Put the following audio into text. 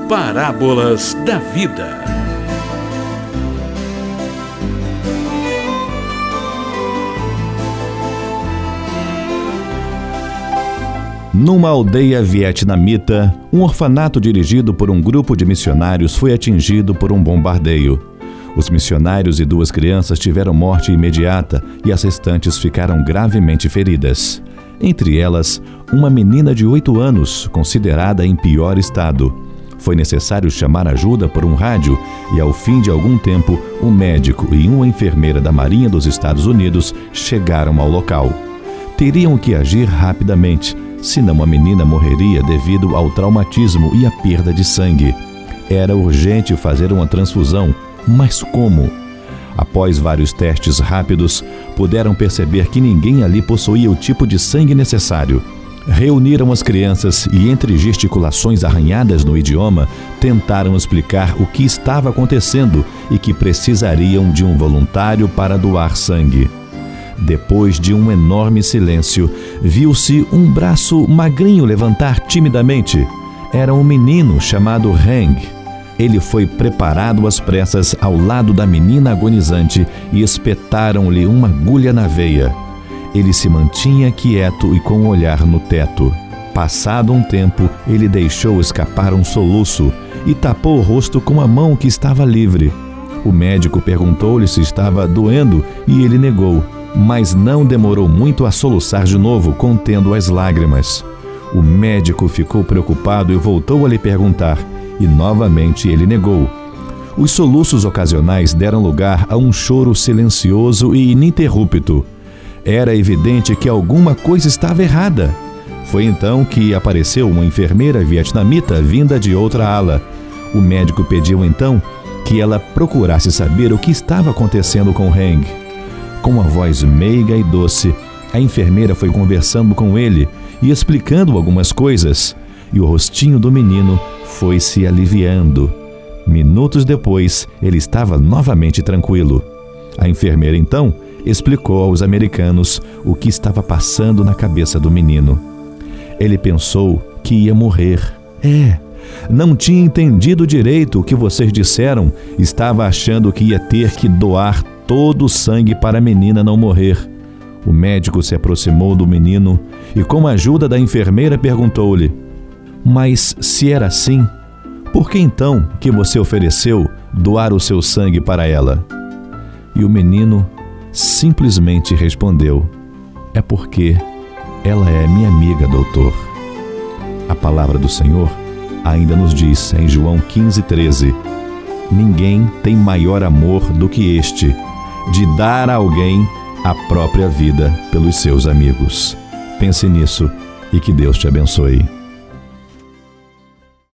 Parábolas da Vida. Numa aldeia vietnamita, um orfanato dirigido por um grupo de missionários foi atingido por um bombardeio. Os missionários e 2 crianças tiveram morte imediata e as restantes ficaram gravemente feridas. Entre elas, uma menina de 8 anos, considerada em pior estado. Foi necessário chamar ajuda por um rádio e, ao fim de algum tempo, um médico e uma enfermeira da Marinha dos Estados Unidos chegaram ao local. Teriam que agir rapidamente, senão a menina morreria devido ao traumatismo e à perda de sangue. Era urgente fazer uma transfusão, mas como? Após vários testes rápidos, puderam perceber que ninguém ali possuía o tipo de sangue necessário. Reuniram as crianças e, entre gesticulações arranhadas no idioma, tentaram explicar o que estava acontecendo e que precisariam de um voluntário para doar sangue. Depois de um enorme silêncio, viu-se um braço magrinho levantar timidamente. Era um menino chamado Heng. Ele foi preparado às pressas ao lado da menina agonizante e espetaram-lhe uma agulha na veia. Ele se mantinha quieto e com o olhar no teto. Passado um tempo, ele deixou escapar um soluço e tapou o rosto com a mão que estava livre. O médico perguntou-lhe se estava doendo e ele negou, mas não demorou muito a soluçar de novo, contendo as lágrimas. O médico ficou preocupado e voltou a lhe perguntar, e novamente ele negou. Os soluços ocasionais deram lugar a um choro silencioso e ininterrupto. Era evidente que alguma coisa estava errada. Foi então que apareceu uma enfermeira vietnamita vinda de outra ala. O médico pediu então que ela procurasse saber o que estava acontecendo com Heng. Com a voz meiga e doce, a enfermeira foi conversando com ele e explicando algumas coisas, e o rostinho do menino foi se aliviando. Minutos depois, ele estava novamente tranquilo. A enfermeira, então, explicou aos americanos o que estava passando na cabeça do menino. Ele pensou que ia morrer. Não tinha entendido direito o que vocês disseram. Estava achando que ia ter que doar todo o sangue para a menina não morrer. O médico se aproximou do menino e, com a ajuda da enfermeira, perguntou-lhe: "Mas se era assim, por que então que você ofereceu doar o seu sangue para ela?" E o menino simplesmente respondeu: "É porque ela é minha amiga, doutor." A palavra do Senhor ainda nos diz em João 15:13: "Ninguém tem maior amor do que este, de dar a alguém a própria vida pelos seus amigos." Pense nisso e que Deus te abençoe.